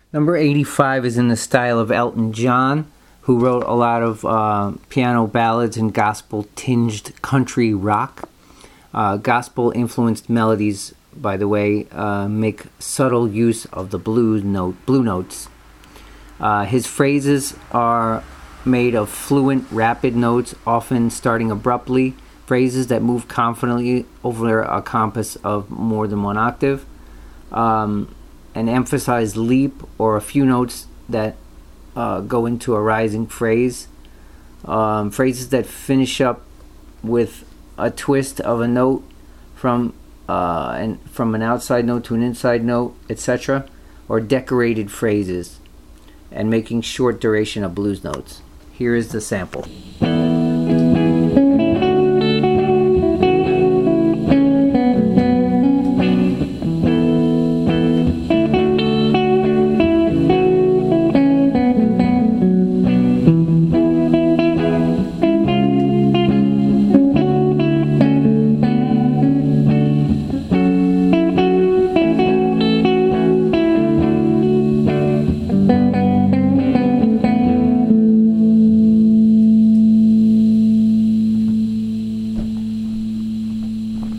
Number 85 is in the style of Elton John, who wrote a lot of piano ballads and gospel-tinged country rock. Gospel-influenced melodies, by the way, make subtle use of the blue notes. His phrases are made of fluent, rapid notes, often starting abruptly, phrases that move confidently over a compass of more than one octave. An emphasized leap or a few notes that go into a rising phrase. Phrases that finish up with a twist of a note from an outside note to an inside note, etc., or decorated phrases, and making short duration of blues notes. Here is the sample.